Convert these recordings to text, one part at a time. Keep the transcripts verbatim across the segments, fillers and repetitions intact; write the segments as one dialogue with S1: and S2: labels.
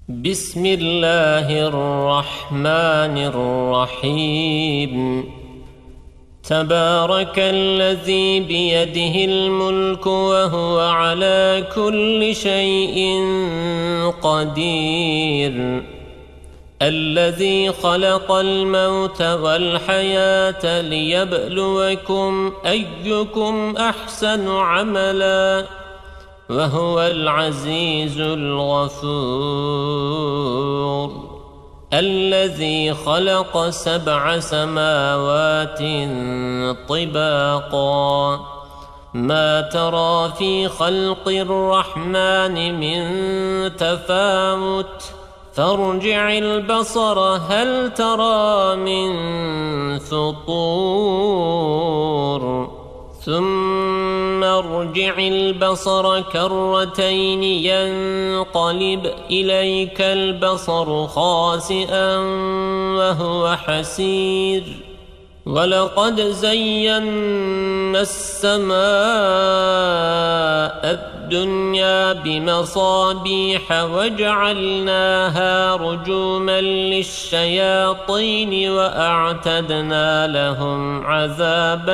S1: بسم الله الرحمن الرحيم تبارك الذي بيده الملك وهو على كل شيء قدير الذي خلق الموت والحياة ليبلوكم أيكم أحسن عملا وهو العزيز الغفور الذي خلق سبع سماوات طباقا ما ترى في خلق الرحمن من تفاوت فارجع البصر هل ترى من فطور ثم ارجع البصر كرتين ينقلب إليك البصر خاسئا وهو حسير ولقد زينا السماء الدنيا بمصابيح وجعلناها رجوما للشياطين وأعتدنا لهم عذاب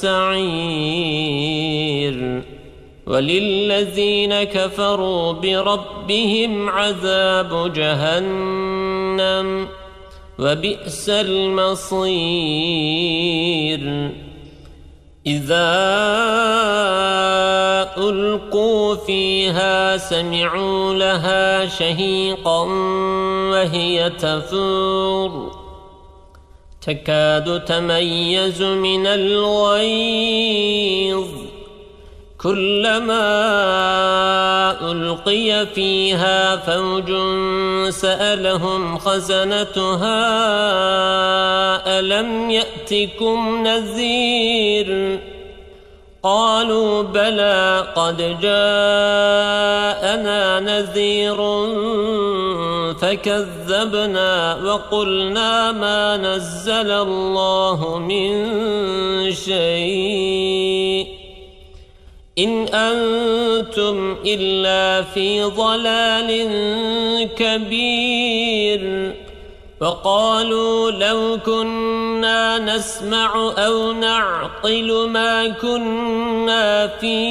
S1: السعير وللذين كفروا بربهم عذاب جهنم وبئس المصير إذا ألقوا فيها سمعوا لها شهيقا وهي تفور تكاد تميز من الغيظ كلما ألقي فيها فوج سألهم خزنتها ألم يأتكم نذير قالوا بلى قد جاءنا نذير فكذبنا وقلنا ما نزل الله من شيء إن أنتم إلا في ضلال كبير وقالوا لو كنا نسمع أو نعقل ما كنا في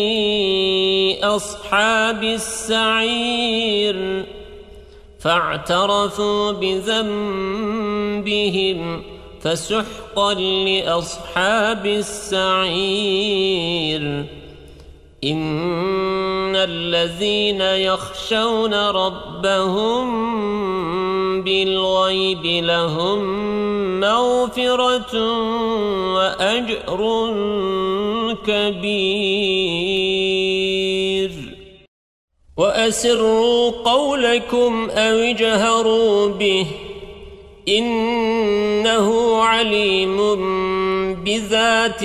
S1: أصحاب السعير فاعترفوا بذنبهم فسحقا لأصحاب السعير إن الذين يخشون ربهم بالغيب لهم مغفرة وأجر كبير وأسروا قولكم أو اجهروا به إنه عليم بذات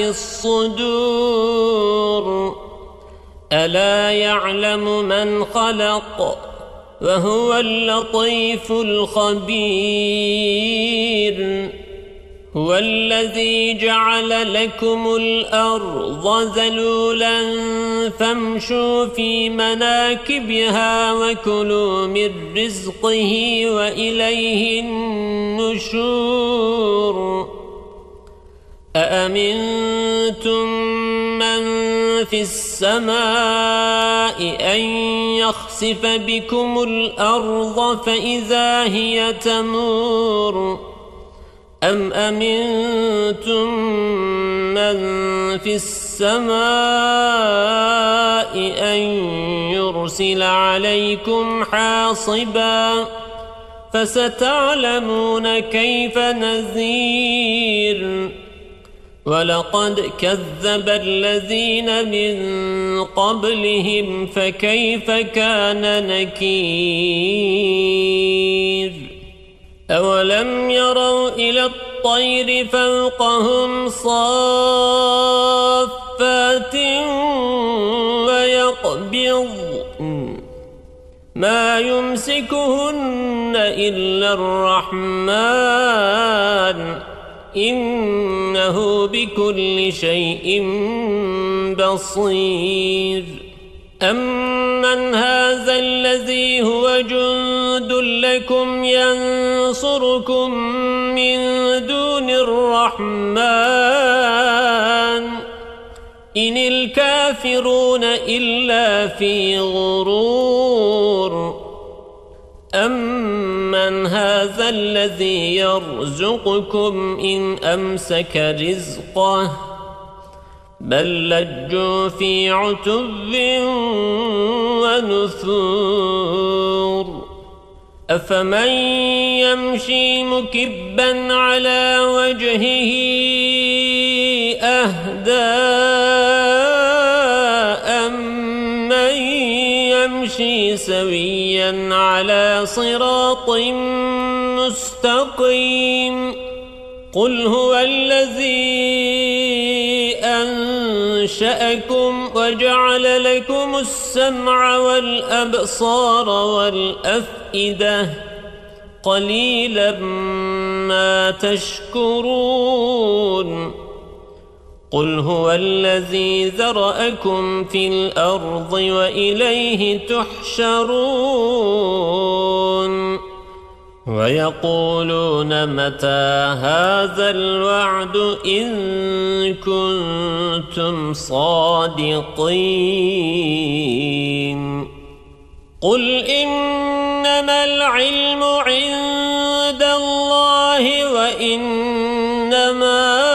S1: الصدور ألا يعلم من خلق وهو اللطيف الخبير هو الذي جعل لكم الأرض ذلولا فامشوا في مناكبها وكلوا من رزقه وإليه النشور أأمنتم من في السماء أن يخسف بكم الأرض فإذا هي تمور أم أمنتم من في السماء أن يرسل عليكم حاصبا فستعلمون كيف نذير ولقد كذب الذين من قبلهم فكيف كان نكير أولم يروا إلى الطير فوقهم صافات ويقبض ما يمسكهن إلا الرحمن إنه بكل شيء بصير أم أمن هذا الذي هو جند لكم ينصركم من دون الرحمن إن الكافرون إلا في غرور أمن هذا الذي يرزقكم إن أمسك رزقه بل لجوا في عتب ونثور أفمن يمشي مكبا على وجهه أهدى أمن يمشي سويا على صراط مستقيم قل هو الذي أنشأكم وجعل لكم السمع والأبصار والأفئدة قليلا ما تشكرون قل هو الذي ذرأكم في الأرض وإليه تحشرون ويقولون متى هذا الوعد إن كنتم صادقين قل إنما العلم عند الله وإنما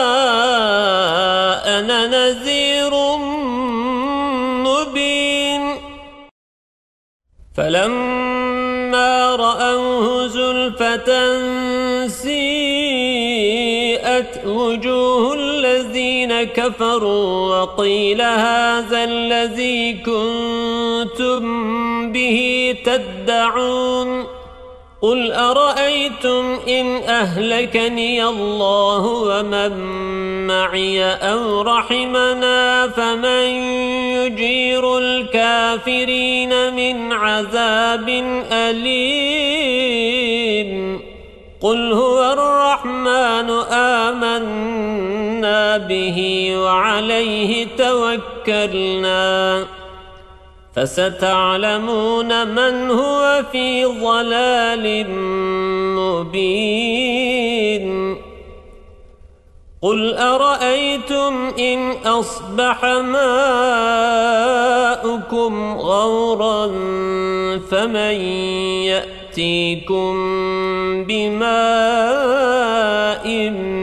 S1: أنا نذير مبين فلما رأوه زلفة سيئت وجوه الذين كفروا وقيل هذا الذي كنتم به تدعون قل أرأيتم إن أهلكني الله ومن معي أو رحمنا فمن يجير الكافرين من عذاب أليم قل هو الرحمن آمنا به وعليه توكلنا فستعلمون من هو في ضلال مبين قل أرأيتم إن أصبح ماؤكم غورا فمن يأتيكم بماء